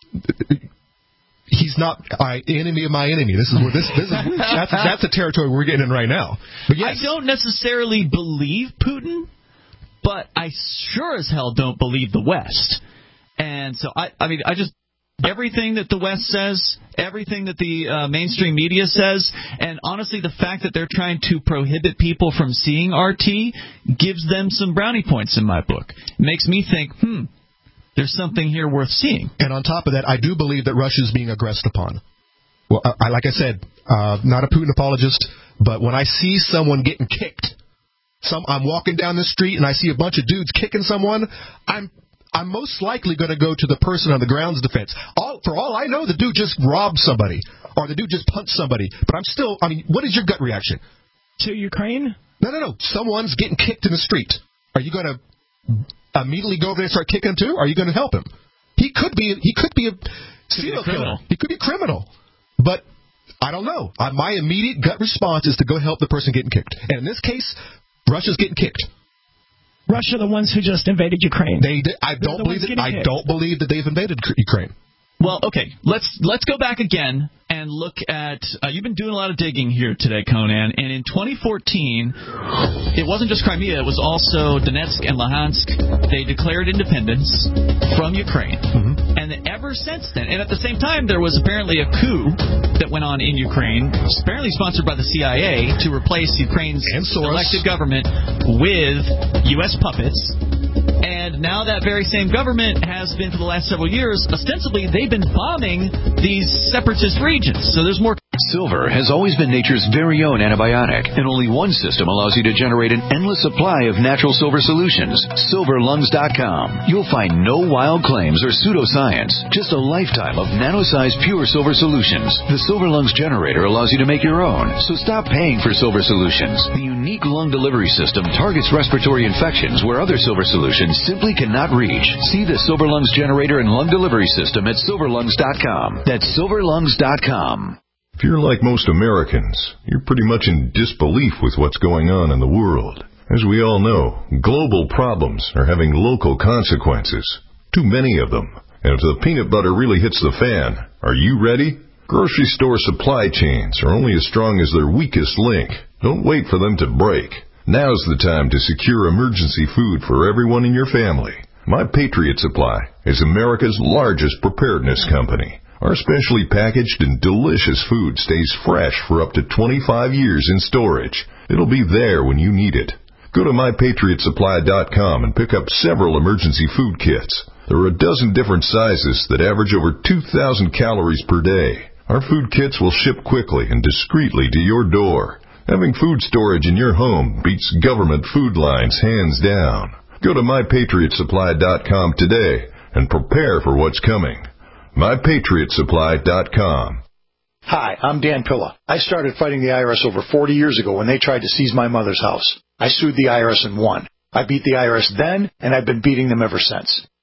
He's not my enemy of my enemy. This is where this. this is, that's that's the territory we're getting in right now. But yes. I don't necessarily believe Putin, but I sure as hell don't believe the West. And so, I, I mean, I just, everything that the West says, everything that the uh, mainstream media says, and honestly, the fact that they're trying to prohibit people from seeing R T gives them some brownie points in my book. It makes me think, hmm, there's something here worth seeing. And on top of that, I do believe that Russia is being aggressed upon. Well, I, like I said, uh, not a Putin apologist, but when I see someone getting kicked, some I'm walking down the street and I see a bunch of dudes kicking someone, I'm I'm most likely going to go to the person on the grounds defense. All, for all I know, the dude just robbed somebody, or the dude just punched somebody. But I'm still, I mean, what is your gut reaction? To Ukraine? No, no, no. Someone's getting kicked in the street. Are you going to immediately go over there and start kicking him too? Or are you going to help him? He could be, he could be a serial killer. He could be a criminal. But I don't know. I, my immediate gut response is to go help the person getting kicked. And in this case, Russia's getting kicked. Russia, the ones who just invaded Ukraine. They, I don't the believe that. I don't believe that they've invaded Ukraine. Well, okay, let's let's go back again and look at. Uh, you've been doing a lot of digging here today, Conan. And in twenty fourteen, it wasn't just Crimea; it was also Donetsk and Luhansk. They declared independence from Ukraine, mm-hmm. and ever since then, and at the same time, there was apparently a coup that went on in Ukraine, apparently sponsored by the C I A, to replace Ukraine's elected government with U S puppets. And now that very same government has been, for the last several years, ostensibly they've been bombing these separatist regions. So there's more. Silver has always been nature's very own antibiotic, and only one system allows you to generate an endless supply of natural silver solutions. silver lungs dot com. You'll find no wild claims or pseudoscience, just a lifetime of nano-sized pure silver solutions. The Silver Lungs generator allows you to make your own, so stop paying for silver solutions. The unique lung delivery system targets respiratory infections where other silver solutions simply cannot reach. See the Silver Lungs generator and lung delivery system at silver lungs dot com. That's silver lungs dot com. If you're like most Americans, you're pretty much in disbelief with what's going on in the world. As we all know, global problems are having local consequences. Too many of them. And if the peanut butter really hits the fan, are you ready? Grocery store supply chains are only as strong as their weakest link. Don't wait for them to break. Now's the time to secure emergency food for everyone in your family. My Patriot Supply is America's largest preparedness company. Our specially packaged and delicious food stays fresh for up to twenty-five years in storage. It'll be there when you need it. Go to my patriot supply dot com and pick up several emergency food kits. There are a dozen different sizes that average over two thousand calories per day. Our food kits will ship quickly and discreetly to your door. Having food storage in your home beats government food lines hands down. Go to my patriot supply dot com today and prepare for what's coming. my patriot supply dot com. Hi, I'm Dan Pilla. I started fighting the I R S over forty years ago when they tried to seize my mother's house. I sued the I R S and won. I beat the I R S then, and I've been beating them ever since.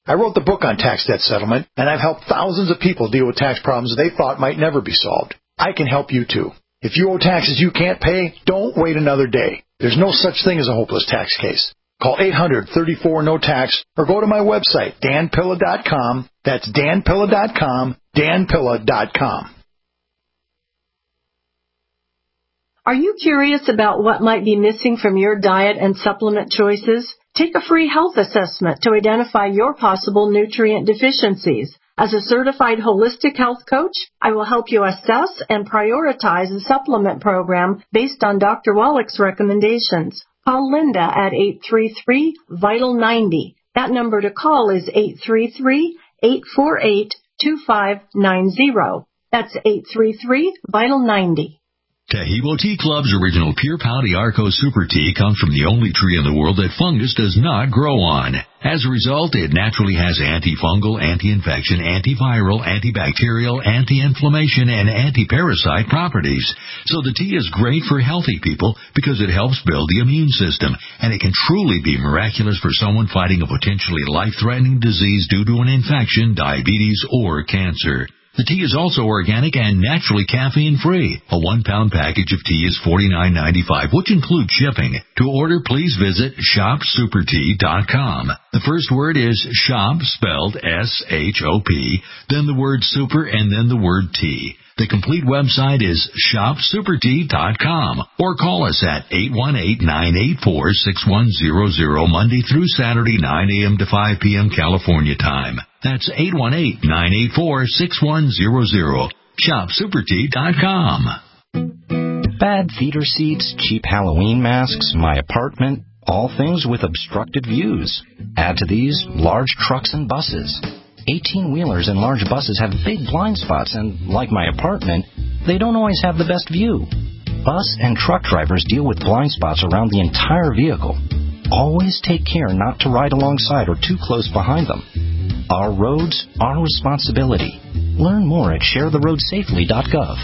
I wrote the book on tax debt settlement, and I've helped thousands of people deal with tax problems they thought might never be solved. I can help you too. If you owe taxes you can't pay, don't wait another day. There's no such thing as a hopeless tax case. Call eight hundred, thirty-four, no tax or go to my website, dan pilla dot com. That's dan pilla dot com, dan pilla dot com. Are you curious about what might be missing from your diet and supplement choices? Take a free health assessment to identify your possible nutrient deficiencies. As a certified holistic health coach, I will help you assess and prioritize a supplement program based on Doctor Wallach's recommendations. Call Linda at eight three three, vital ninety. That number to call is eight three three, eight four eight, two five nine zero. That's eight three three, vital ninety. Taheebo Tea Club's original Pure Pouty Arco Super Tea comes from the only tree in the world that fungus does not grow on. As a result, it naturally has antifungal, anti-infection, antiviral, antibacterial, anti-inflammation, and anti-parasite properties. So the tea is great for healthy people because it helps build the immune system, and it can truly be miraculous for someone fighting a potentially life-threatening disease due to an infection, diabetes, or cancer. The tea is also organic and naturally caffeine-free. A one-pound package of tea is forty-nine ninety-five, which includes shipping. To order, please visit shop super tea dot com. The first word is shop, spelled S H O P, then the word super, and then the word tea. The complete website is shop super tea dot com, or call us at eight one eight, nine eight four, six one zero zero Monday through Saturday, nine a.m. to five p.m. California time. That's eight one eight, nine eight four, six one zero zero. shop super tea dot com. Bad theater seats, cheap Halloween masks, my apartment, all things with obstructed views. Add to these large trucks and buses. eighteen-wheelers and large buses have big blind spots, and like my apartment, they don't always have the best view. Bus and truck drivers deal with blind spots around the entire vehicle. Always take care not to ride alongside or too close behind them. Our roads, our responsibility. Learn more at share the road safely dot gov.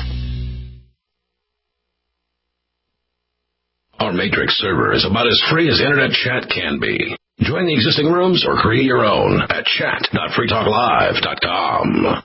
Our Matrix server is about as free as internet chat can be. Join the existing rooms or create your own at chat dot free talk live dot com.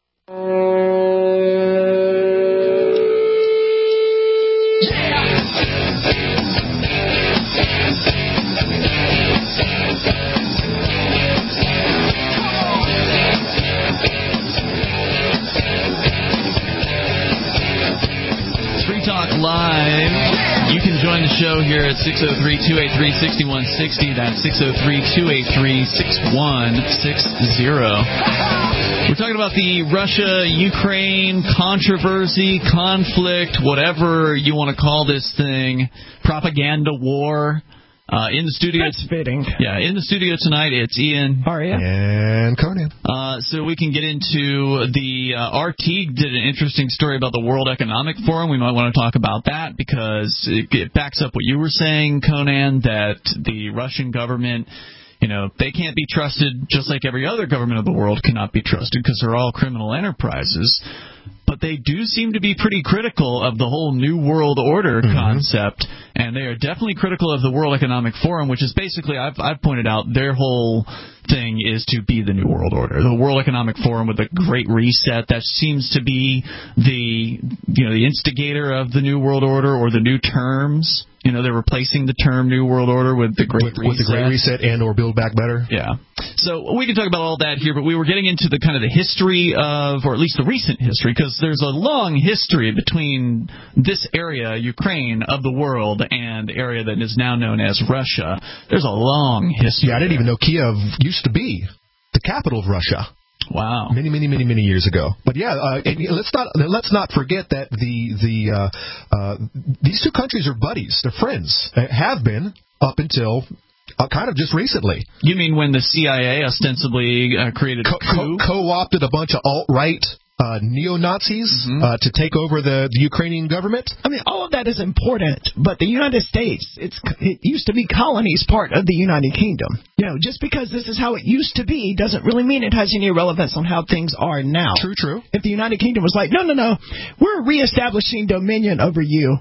Free Talk Live. You can join the show here at six oh three, two eight three, six one six oh. That's six oh three, two eight three, six one six oh. We're talking about the Russia-Ukraine controversy, conflict, whatever you want to call this thing, propaganda war. Uh, in the studio, That's fitting. Yeah, in the studio tonight, it's Ian. Aria. And Conan. Uh, so we can get into the uh, R T did an interesting story about the World Economic Forum. We might want to talk about that because it, it backs up what you were saying, Conan, that the Russian government, you know, they can't be trusted just like every other government of the world cannot be trusted because they're all criminal enterprises. But they do seem to be pretty critical of the whole New World Order mm-hmm. concept, and they are definitely critical of the World Economic Forum, which is basically, I've, I've pointed out, their whole thing is to be the New World Order. The World Economic Forum with the Great Reset, that seems to be the, you know, the instigator of the New World Order or the new terms. You know, they're replacing the term New World Order with the Great with, Reset. With the Great Reset and or Build Back Better. Yeah. So we can talk about all that here, but we were getting into the kind of the history of, or at least the recent history, because there's a long history between this area, Ukraine, of the world, and the area that is now known as Russia. There's a long history. Yeah, I didn't even know Kiev used to be the capital of Russia. Wow! Many, many, many, many years ago. But yeah, uh, and let's not let's not forget that the the uh, uh, these two countries are buddies. They're friends. They have been up until uh, kind of just recently. You mean when the C I A ostensibly uh, created co- a coup? Co- co-opted a bunch of alt-right Uh, neo-Nazis mm-hmm. uh, to take over the, the Ukrainian government? I mean, all of that is important, but the United States, it's, it used to be colonies part of the United Kingdom. You know, just because this is how it used to be doesn't really mean it has any relevance on how things are now. True, true. If the United Kingdom was like, no, no, no, we're reestablishing dominion over you,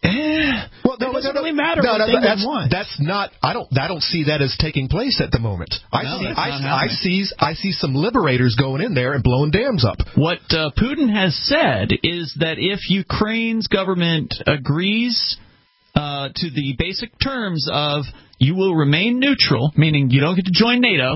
Eh, well, no, it doesn't no, no, really matter no, what no, they would that's, want. that's not. I don't. I don't see that as taking place at the moment. I No, see. that's I, not I happening. see. I see some liberators going in there and blowing dams up. What uh, Putin has said is that if Ukraine's government agrees uh, to the basic terms of you will remain neutral, meaning you don't get to join NATO,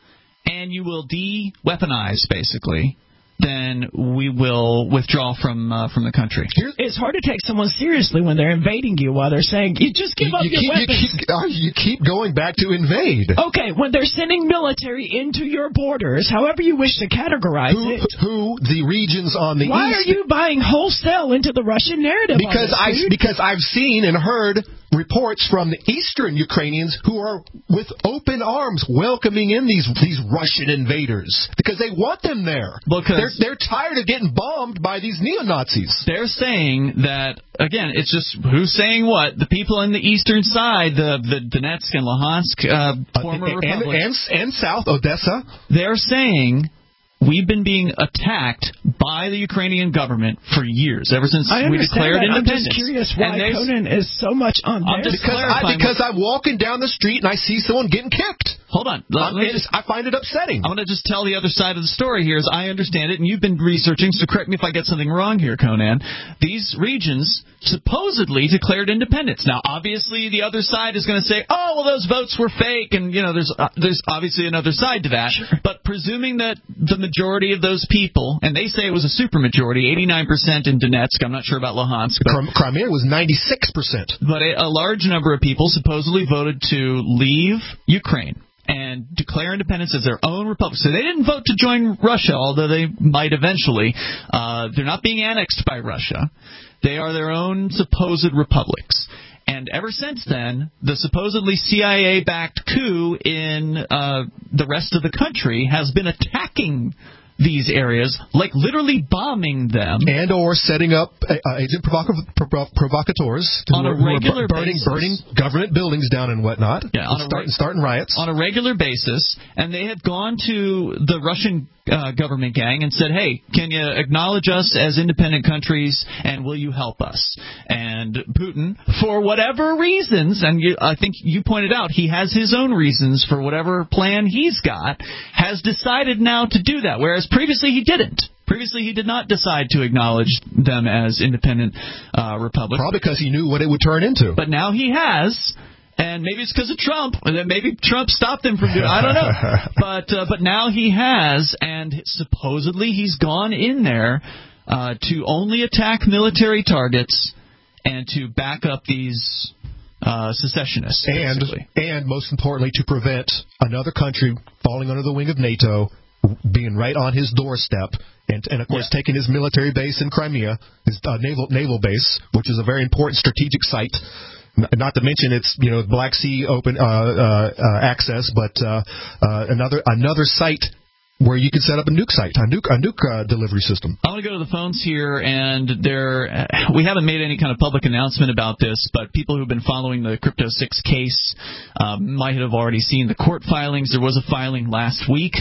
and you will de-weaponize, basically, then we will withdraw from uh, from the country. It's hard to take someone seriously when they're invading you while they're saying, you just give You, up you, your keep, you, weapons. keep, uh, you keep going back to invade. Okay, when they're sending military into your borders, however you wish to categorize Who, it. who the regions on the Why east? are you buying wholesale into the Russian narrative? Because on I this, dude? because I've seen and heard reports from the eastern Ukrainians who are with open arms welcoming in these these Russian invaders because they want them there. Because they're they're tired of getting bombed by these neo-Nazis. They're saying that, again, it's just who's saying what? The people on the eastern side, the the Donetsk and Luhansk uh, former uh, and, republics. And, and South Odessa. They're saying we've been being attacked by the Ukrainian government for years, ever since I we declared that. independence. I'm just curious why And Conan is so much on I'm there. just Because, I, clarifying because what- I'm walking down the street and I see someone getting kicked. Hold on. Let, I'm- let me it's- just, I find it upsetting. I'm going to just tell the other side of the story here as I understand it, and you've been researching, so correct me if I get something wrong here, Conan. These regions supposedly declared independence. Now, obviously, the other side is going to say, oh, well, those votes were fake, and, you know, there's uh, there's obviously another side to that. Sure. But presuming that the majority of those people, and they say it was a supermajority, eighty-nine percent in Donetsk, I'm not sure about Luhansk, but Crim- Crimea was ninety-six percent. but a, a large number of people supposedly voted to leave Ukraine and declare independence as their own republic. So they didn't vote to join Russia, although they might eventually. Uh, they're not being annexed by Russia. They are their own supposed republics. And ever since then, the supposedly C I A-backed coup in uh, the rest of the country has been attacking these areas, like literally bombing them. And or setting up uh, agent provoc- provo- provocateurs On who a are, who are regular burning, basis. burning government buildings down and whatnot. Yeah, on a starting, reg- starting riots. on a regular basis, and they have gone to the Russian uh, government gang and said, hey, can you acknowledge us as independent countries, and will you help us? And Putin, for whatever reasons, and you, I think you pointed out he has his own reasons for whatever plan he's got, has decided now to do that, whereas previously he didn't. Previously, he did not decide to acknowledge them as independent uh, republics. Probably because he knew what it would turn into. But now he has, and maybe it's because of Trump, and then maybe Trump stopped him from doing it. I don't know. But uh, but now he has, and supposedly he's gone in there uh, to only attack military targets and to back up these uh, secessionists. And, basically. and most importantly, to prevent another country falling under the wing of NATO, being right on his doorstep, and, and of course, yeah. taking his military base in Crimea, his uh, naval naval base, which is a very important strategic site. N- not to mention its, you know, Black Sea open uh, uh, uh, access, but uh, uh, another another site where you could set up a nuke site, a nuke a nuke uh, delivery system. I want to go to the phones here, and there we haven't made any kind of public announcement about this, but people who've been following the Crypto six case um, might have already seen the court filings. There was a filing last week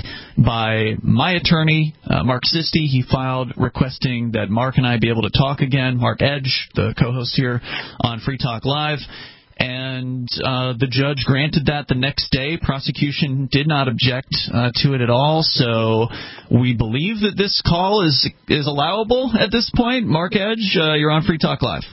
by my attorney, uh, Mark Sisti. He filed requesting that Mark and I be able to talk again. Mark Edge, the co-host here on Free Talk Live. And uh, the judge granted that the next day. Prosecution did not object uh, to it at all. So we believe that this call is is allowable at this point. Mark Edge, uh, you're on Free Talk Live.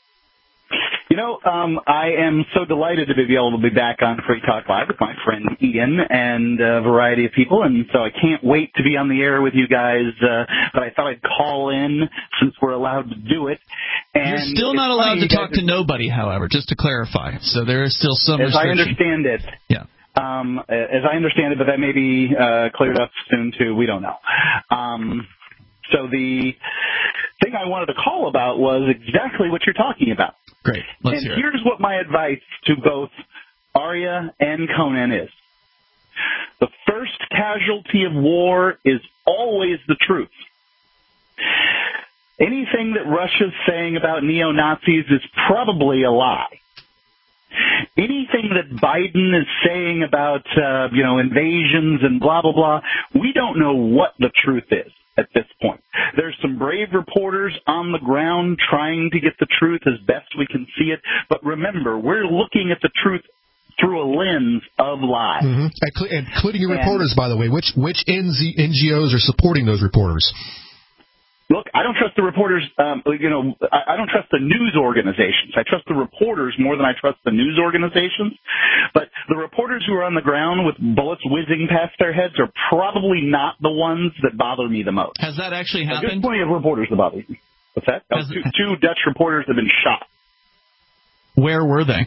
You know, um, I am so delighted to be able to be back on Free Talk Live with my friend Ian and a variety of people, and so I can't wait to be on the air with you guys, uh, but I thought I'd call in since we're allowed to do it. And You're still not allowed to talk to nobody, however, just to clarify. So there is still some As restriction. I understand it. Yeah. Um, as I understand it, but that may be uh, cleared up soon, too. We don't know. Um, so the thing I wanted to call about was exactly what you're talking about. Great. Let's and hear it. here's what my advice to both Arya and Conan is. The first casualty of war is always the truth. Anything that Russia's saying about neo-Nazis is probably a lie. Anything that Biden is saying about, uh, you know, invasions and blah, blah, blah, we don't know what the truth is at this point. There's some brave reporters on the ground trying to get the truth as best we can see it. But remember, we're looking at the truth through a lens of lies. Mm-hmm. Including your reporters, by the way. Which which N G Os are supporting those reporters? Look, I don't trust the reporters, um, you know, I, I don't trust the news organizations. I trust the reporters more than I trust the news organizations. But the reporters who are on the ground with bullets whizzing past their heads are probably not the ones that bother me the most. Has that actually Now, happened? there's plenty of reporters that bother me. What's that? Oh, two, two Dutch reporters have been shot. Where were they?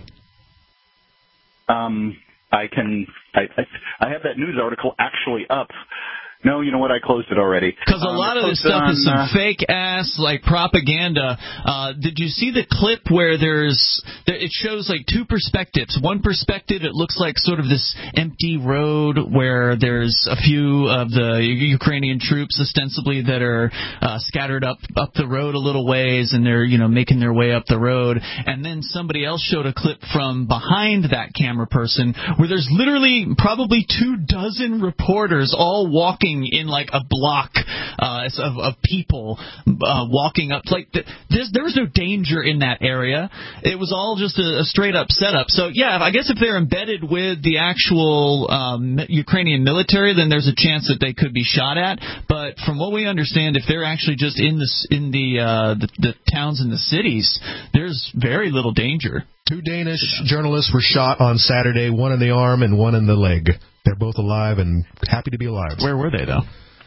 Um, I can, I, I, I have that news article actually up. No, you know what? I closed it already. Because a um, lot of this stuff on, is some uh, fake ass like propaganda. Uh, did you see the clip where there's there, it shows like two perspectives? One perspective, it looks like sort of this empty road where there's a few of the Ukrainian troops ostensibly that are uh, scattered up up the road a little ways, and they're you know making their way up the road. And then somebody else showed a clip from behind that camera person where there's literally probably two dozen reporters all walking in like a block uh, of, of people uh, walking up. Like the, there's, there was no danger in that area. It was all just a, a straight up setup. So yeah, I guess if they're embedded with the actual um, Ukrainian military, then there's a chance that they could be shot at. But from what we understand, if they're actually just in the in the uh, the, the towns and the cities, there's very little danger. Two Danish journalists were shot on Saturday, one in the arm and one in the leg. They're both alive and happy to be alive. Where were they, though?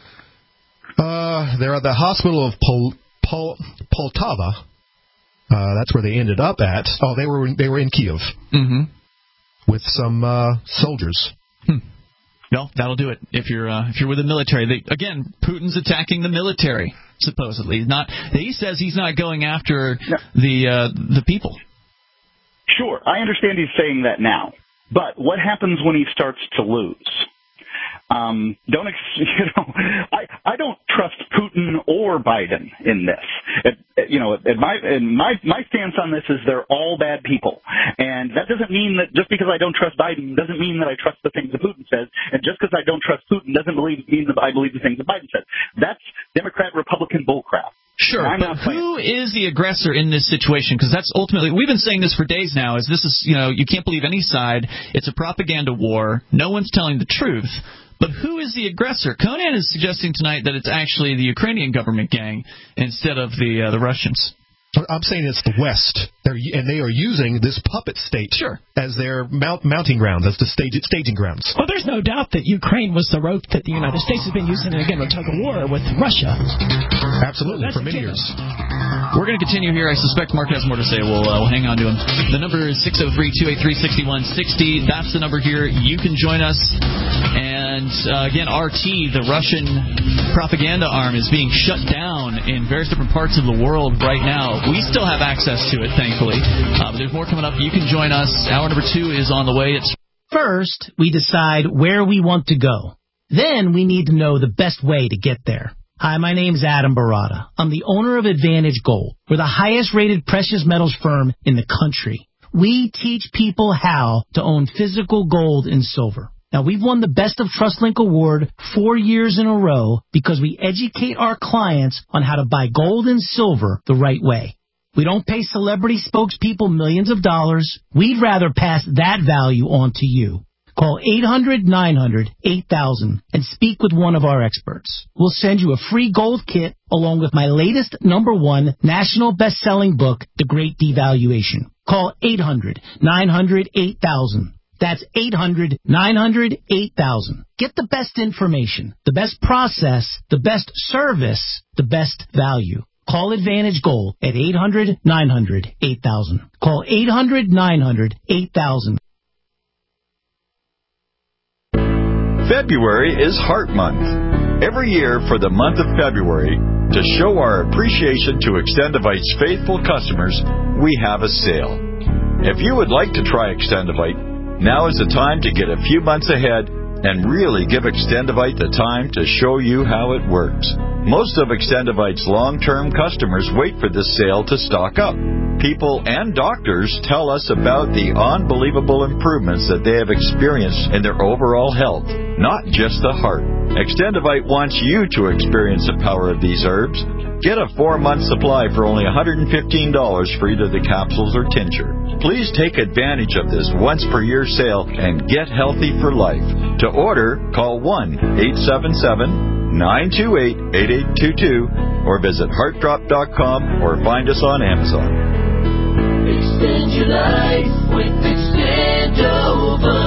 Uh, they're at the hospital of Pol- Pol- Poltava. Uh, that's where they ended up at. Oh, they were they were in Kiev mm-hmm. with some uh, soldiers. Hmm. No, that'll do it. If you're uh, if you're with the military, they, again, Putin's attacking the military supposedly. Not he says he's not going after no. the uh, the people. Sure, I understand he's saying that now. But what happens when he starts to lose? Um, don't ex- you know? I I don't trust Putin or Biden in this. It, you know, at my and my my stance on this is they're all bad people, and that doesn't mean that just because I don't trust Biden doesn't mean that I trust the things that Putin says, and just because I don't trust Putin doesn't believe, mean that I believe the things that Biden says. That's Democrat Republican bullcrap. Sure, but who is the aggressor in this situation? Because that's ultimately, we've been saying this for days now, is this is, you know, you can't believe any side. It's a propaganda war. No one's telling the truth. But who is the aggressor? Conan is suggesting tonight that it's actually the Ukrainian government gang instead of the uh, the Russians. I'm saying it's the West, They're, and they are using this puppet state sure. as their mount, mounting grounds, as the stage, staging grounds. Well, there's no doubt that Ukraine was the rope that the United States has been using, again, a tug of war with Russia. Absolutely, so for many years. We're going to continue here. I suspect Mark has more to say. We'll, uh, we'll hang on to him. The number is six oh three, two eight three, six one six oh. That's the number here. You can join us. And, uh, again, R T, the Russian propaganda arm, is being shut down in various different parts of the world right now. We still have access to it, thankfully. Uh, but there's more coming up. You can join us. Hour number two is on the way. It's First, we decide where we want to go. Then we need to know the best way to get there. Hi, my name's Adam Barada. I'm the owner of Advantage Gold. We're the highest-rated precious metals firm in the country. We teach people how to own physical gold and silver. Now, we've won the Best of TrustLink Award four years in a row because we educate our clients on how to buy gold and silver the right way. We don't pay celebrity spokespeople millions of dollars. We'd rather pass that value on to you. Call eight hundred, nine hundred, eight thousand and speak with one of our experts. We'll send you a free gold kit along with my latest number one national best-selling book, The Great Devaluation. Call eight hundred, nine hundred, eight thousand. That's eight hundred, nine hundred, eight thousand. Get the best information, the best process, the best service, the best value. Call Advantage Gold at eight hundred, nine hundred, eight thousand. Call eight hundred, nine hundred, eight thousand. February is Heart Month. Every year for the month of February, to show our appreciation to Extendivite's faithful customers, we have a sale. If you would like to try Extendivite, now is the time to get a few months ahead and really give Extendivite the time to show you how it works. Most of Extendivite's long-term customers wait for this sale to stock up. people and doctors tell us about the unbelievable improvements that they have experienced in their overall health, not just the heart. Extendivite wants you to experience the power of these herbs. Get a four-month supply for only one hundred fifteen dollars for either the capsules or tincture. Please take advantage of this once-per-year sale and get healthy for life. To order, call one eight seven seven, nine two eight, eight eight two two or visit heart drop dot com or find us on Amazon. Extend your life with Extendovite.